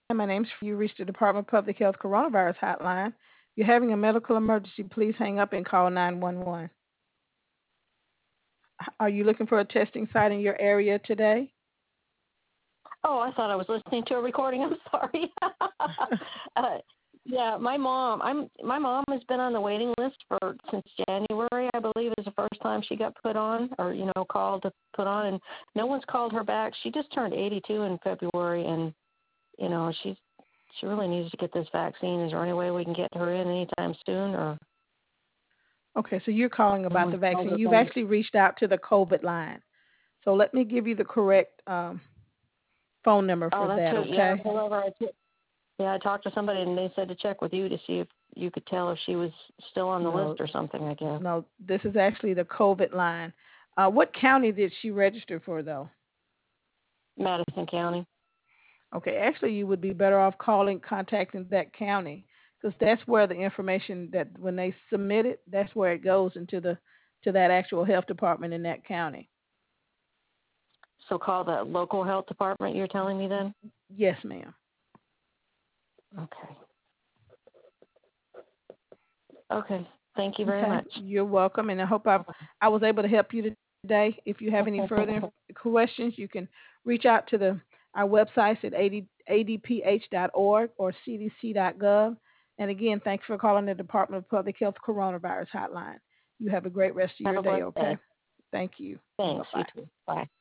My name's you reached the Department of Public Health Coronavirus Hotline. If you're having a medical emergency, please hang up and call 911. Are you looking for a testing site in your area today? Oh, I thought I was listening to a recording. I'm sorry. Yeah, my mom has been on the waiting list for since January, I believe, is the first time she got put on, or called to put on, and no one's called her back. She just turned 82 in February, and she really needs to get this vaccine. Is there any way we can get her in anytime soon, or? Okay, so you're calling No about the one's called vaccine. her You've back. actually reached out to the COVID line. So let me give you the correct phone number Oh, for that's that, who. Yeah, okay? whoever I talked to somebody, and they said to check with you to see if you could tell if she was still on the No, list or something, I guess. no, this is actually the COVID line. What county did she register for, though? Madison County. Okay, actually, you would be better off contacting that county because that's where the information that when they submit it, that's where it goes to that actual health department in that county. So call the local health department, you're telling me then? Yes, ma'am. Okay. Okay. Thank you very Okay, much. you're welcome, and I hope I was able to help you today. If you have any further questions, you can reach out to our websites at adph.org or cdc.gov. And again, thanks for calling the Department of Public Health Coronavirus Hotline. You have a great rest of Have your a day, blessed okay? day. Thank you. Thanks. You Bye-bye. too. Bye.